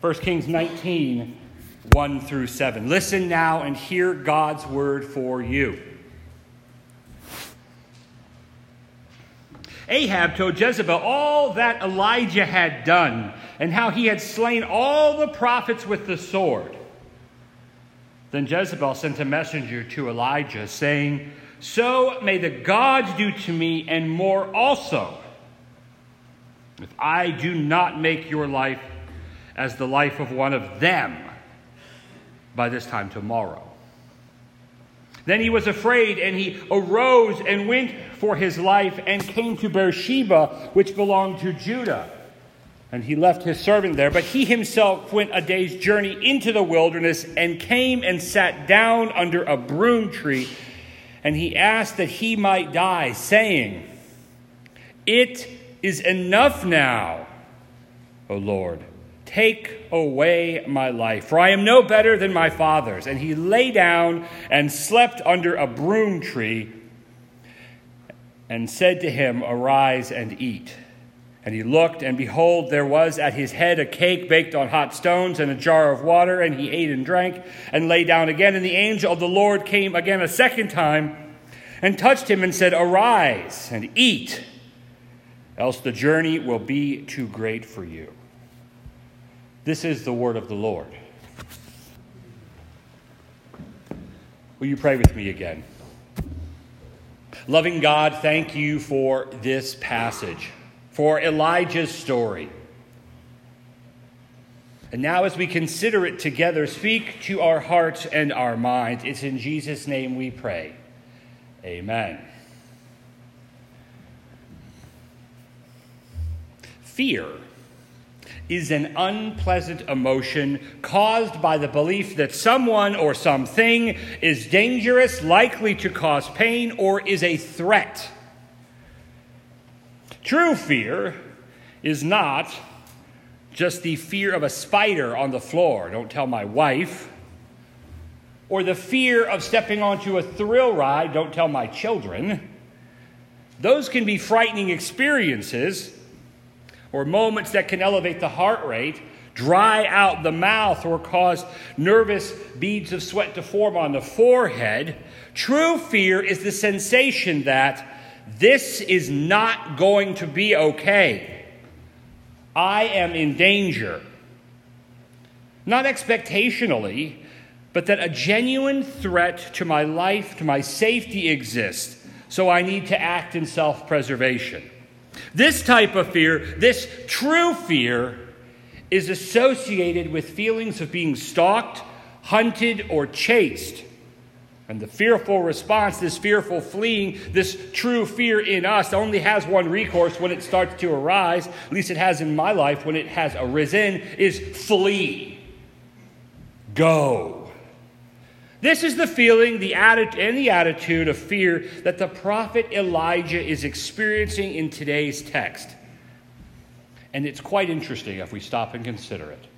1 Kings 19, 1 through 7. Listen now and hear God's word for you. Ahab told Jezebel all that Elijah had done and how he had slain all the prophets with the sword. Then Jezebel sent a messenger to Elijah, saying, "So may the gods do to me and more also, if I do not make your life as the life of one of them by this time tomorrow." Then he was afraid, and he arose and went for his life and came to Beersheba, which belonged to Judah. And he left his servant there, but he himself went a day's journey into the wilderness and came and sat down under a broom tree. And he asked that he might die, saying, "It is enough now, O Lord. Take away my life, for I am no better than my fathers." And he lay down and slept under a broom tree and said to him, "Arise and eat." And he looked, and behold, there was at his head a cake baked on hot stones and a jar of water. And he ate and drank and lay down again. And the angel of the Lord came again a second time and touched him and said, "Arise and eat, else the journey will be too great for you." This is the word of the Lord. Will you pray with me again? Loving God, thank you for this passage, for Elijah's story. And now as we consider it together, speak to our hearts and our minds. It's in Jesus' name we pray. Amen. Fear is an unpleasant emotion caused by the belief that someone or something is dangerous, likely to cause pain, or is a threat. True fear is not just the fear of a spider on the floor, don't tell my wife, or the fear of stepping onto a thrill ride, don't tell my children. Those can be frightening experiences, or moments that can elevate the heart rate, dry out the mouth, or cause nervous beads of sweat to form on the forehead. True fear is the sensation that this is not going to be okay. I am in danger. Not expectationally, but that a genuine threat to my life, to my safety exists, so I need to act in self-preservation. This type of fear, this true fear, is associated with feelings of being stalked, hunted, or chased. And the fearful response, this fearful fleeing, this true fear in us only has one recourse when it starts to arise, at least it has in my life when it has arisen, is flee. Go. This is the feeling and the attitude of fear that the prophet Elijah is experiencing in today's text. And it's quite interesting if we stop and consider it.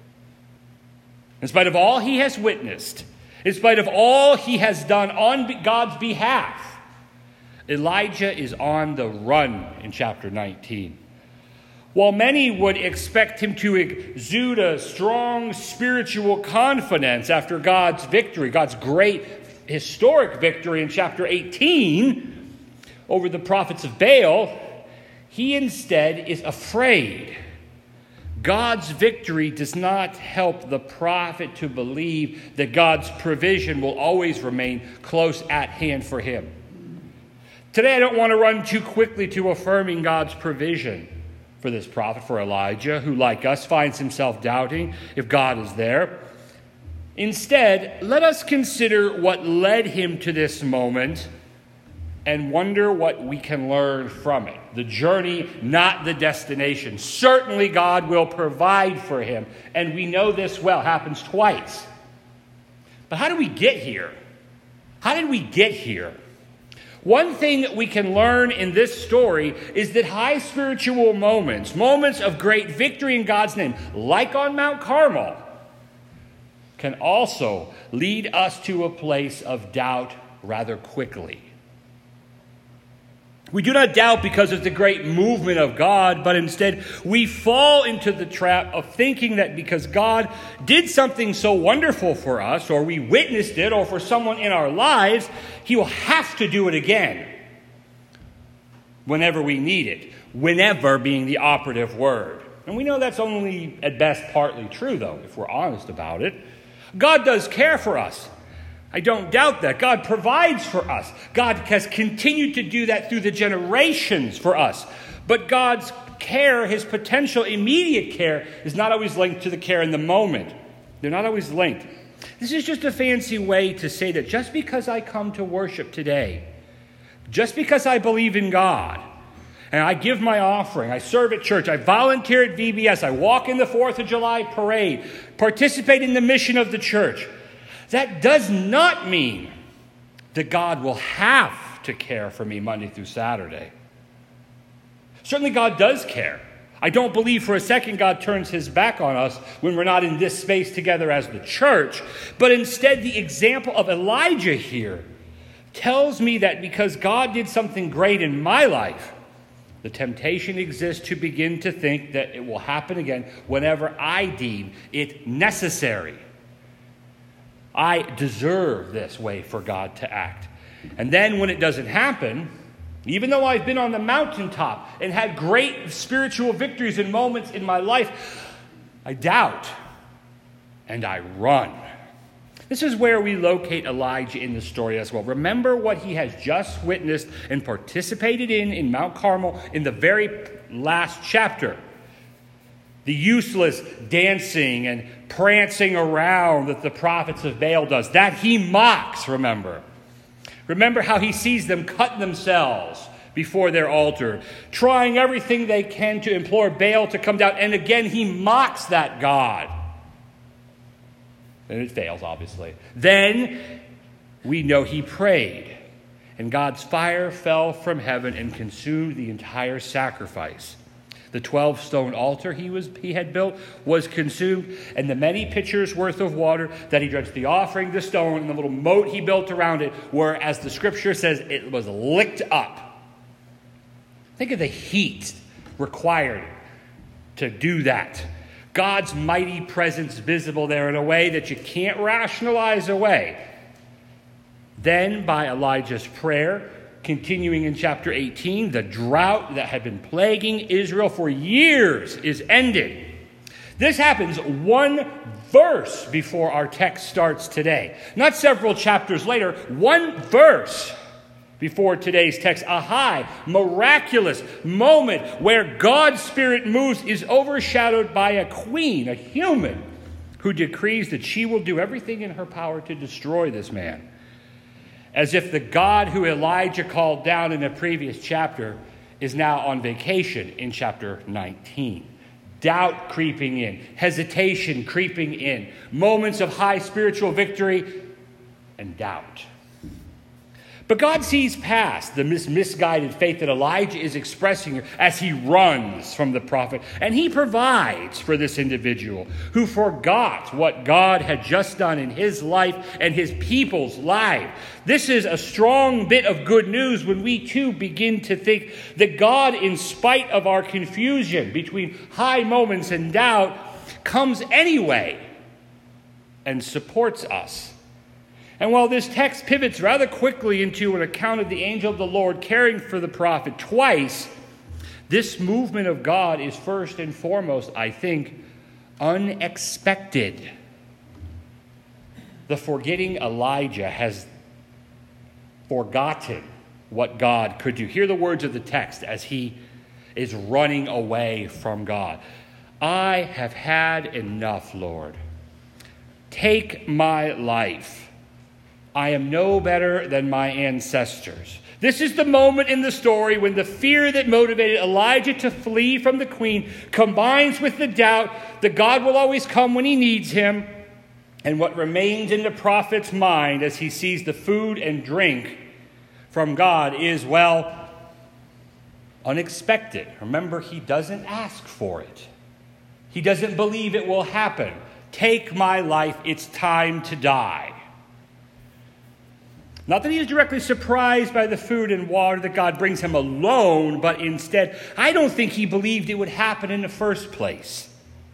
In spite of all he has witnessed, in spite of all he has done on God's behalf, Elijah is on the run in chapter 19. While many would expect him to exude a strong spiritual confidence after God's victory, God's great historic victory in chapter 18 over the prophets of Baal, he instead is afraid. God's victory does not help the prophet to believe that God's provision will always remain close at hand for him. Today, I don't want to run too quickly to affirming God's provision for this prophet, for Elijah, who, like us, finds himself doubting if God is there. Instead, let us consider what led him to this moment and wonder what we can learn from it. The journey, not the destination. Certainly God will provide for him, and we know this well. It happens twice. But how do we get here? How did we get here? One thing we can learn in this story is that high spiritual moments of great victory in God's name, like on Mount Carmel, can also lead us to a place of doubt rather quickly. We do not doubt because of the great movement of God, but instead we fall into the trap of thinking that because God did something so wonderful for us, or we witnessed it, or for someone in our lives, he will have to do it again whenever we need it. Whenever being the operative word. And we know that's only at best partly true, though, if we're honest about it. God does care for us. I don't doubt that. God provides for us. God has continued to do that through the generations for us. But God's care, his potential immediate care, is not always linked to the care in the moment. They're not always linked. This is just a fancy way to say that just because I come to worship today, just because I believe in God, and I give my offering, I serve at church, I volunteer at VBS, I walk in the 4th of July parade, participate in the mission of the church, that does not mean that God will have to care for me Monday through Saturday. Certainly God does care. I don't believe for a second God turns his back on us when we're not in this space together as the church. But instead, the example of Elijah here tells me that because God did something great in my life, the temptation exists to begin to think that it will happen again whenever I deem it necessary. I deserve this way for God to act. And then when it doesn't happen, even though I've been on the mountaintop and had great spiritual victories and moments in my life, I doubt and I run. This is where we locate Elijah in the story as well. Remember what he has just witnessed and participated in Mount Carmel in the very last chapter. The useless dancing and prancing around that the prophets of Baal does. That he mocks, remember. Remember how he sees them cut themselves before their altar, trying everything they can to implore Baal to come down. And again, he mocks that God. And it fails, obviously. Then we know he prayed, and God's fire fell from heaven and consumed the entire sacrifice. The 12-stone altar he had built was consumed, and the many pitchers worth of water that he drenched the offering, the stone, and the little moat he built around it were, as the scripture says, it was licked up. Think of the heat required to do that. God's mighty presence visible there in a way that you can't rationalize away. Then, by Elijah's prayer, continuing in chapter 18, the drought that had been plaguing Israel for years is ended. This happens one verse before our text starts today. Not several chapters later, one verse before today's text. A high, miraculous moment where God's Spirit moves is overshadowed by a queen, a human, who decrees that she will do everything in her power to destroy this man. As if the God who Elijah called down in a previous chapter is now on vacation in chapter 19. Doubt creeping in, hesitation creeping in, moments of high spiritual victory and doubt. But God sees past the misguided faith that Elijah is expressing here as he runs from the prophet. And he provides for this individual who forgot what God had just done in his life and his people's life. This is a strong bit of good news when we too begin to think that God, in spite of our confusion between high moments and doubt, comes anyway and supports us. And while this text pivots rather quickly into an account of the angel of the Lord caring for the prophet twice, this movement of God is first and foremost, I think, unexpected. The forgetting Elijah has forgotten what God could do. Hear the words of the text as he is running away from God. I have had enough, Lord. Take my life. I am no better than my ancestors. This is the moment in the story when the fear that motivated Elijah to flee from the queen combines with the doubt that God will always come when he needs him. And what remains in the prophet's mind as he sees the food and drink from God is, well, unexpected. Remember, he doesn't ask for it. He doesn't believe it will happen. Take my life, it's time to die. Not that he is directly surprised by the food and water that God brings him alone, but instead, I don't think he believed it would happen in the first place.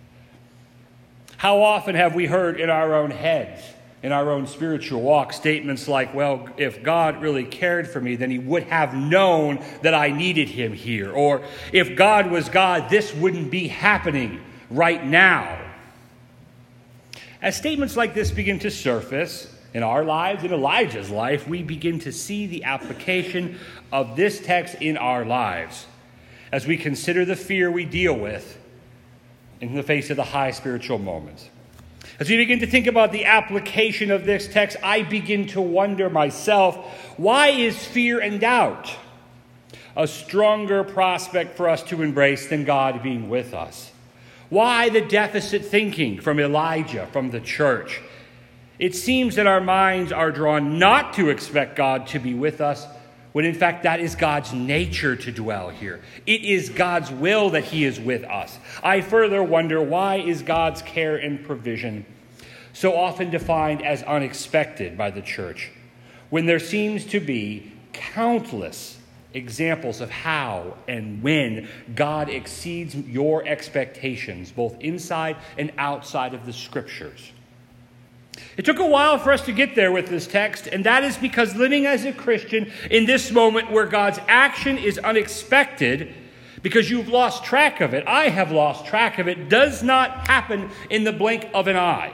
How often have we heard in our own heads, in our own spiritual walk, statements like, well, if God really cared for me, then he would have known that I needed him here. Or if God was God, this wouldn't be happening right now. As statements like this begin to surface in our lives, in Elijah's life, we begin to see the application of this text in our lives as we consider the fear we deal with in the face of the high spiritual moments. As we begin to think about the application of this text, I begin to wonder myself, why is fear and doubt a stronger prospect for us to embrace than God being with us? Why the deficit thinking from Elijah, from the church? It seems that our minds are drawn not to expect God to be with us, when in fact that is God's nature to dwell here. It is God's will that he is with us. I further wonder, why is God's care and provision so often defined as unexpected by the church, when there seems to be countless examples of how and when God exceeds your expectations, both inside and outside of the Scriptures? It took a while for us to get there with this text, and that is because living as a Christian in this moment where God's action is unexpected, because you've lost track of it, I have lost track of it, does not happen in the blink of an eye.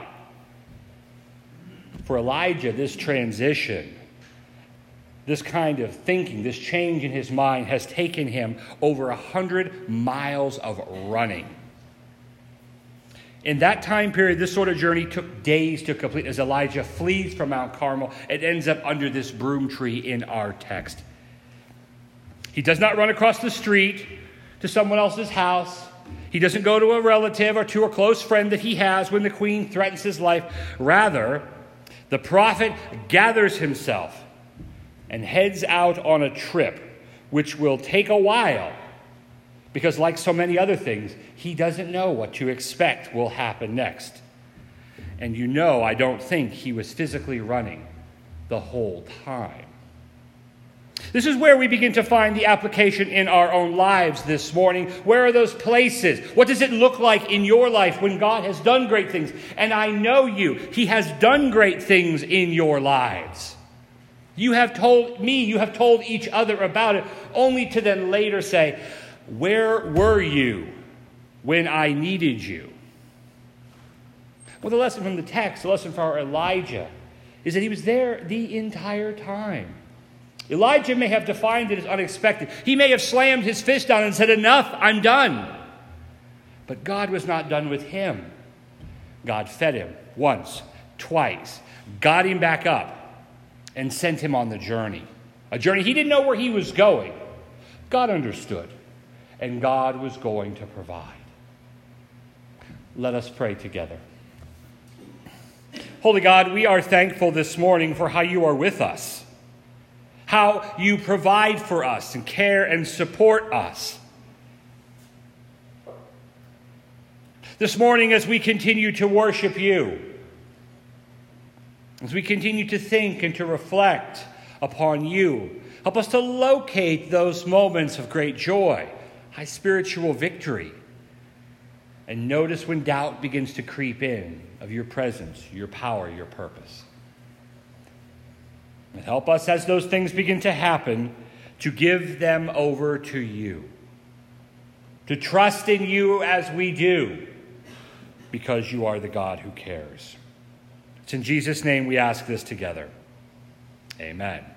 For Elijah, this transition, this kind of thinking, this change in his mind has taken him over 100 miles of running. In that time period, this sort of journey took days to complete as Elijah flees from Mount Carmel and ends up under this broom tree in our text. He does not run across the street to someone else's house. He doesn't go to a relative or to a close friend that he has when the queen threatens his life. Rather, the prophet gathers himself and heads out on a trip, which will take a while, because like so many other things, he doesn't know what to expect will happen next. And I don't think he was physically running the whole time. This is where we begin to find the application in our own lives this morning. Where are those places? What does it look like in your life when God has done great things? And I know he has done great things in your lives. You have told me, you have told each other about it, only to then later say, where were you when I needed you? Well, the lesson from the text, the lesson for our Elijah, is that he was there the entire time. Elijah may have defined it as unexpected. He may have slammed his fist down and said, enough, I'm done. But God was not done with him. God fed him once, twice, got him back up, and sent him on the journey. A journey he didn't know where he was going. God understood, and God was going to provide. Let us pray together. Holy God, we are thankful this morning for how you are with us, how you provide for us and care and support us. This morning, as we continue to worship you, as we continue to think and to reflect upon you, help us to locate those moments of great joy, high spiritual victory, and notice when doubt begins to creep in of your presence, your power, your purpose. And help us as those things begin to happen to give them over to you, to trust in you as we do, because you are the God who cares. It's in Jesus' name we ask this together. Amen.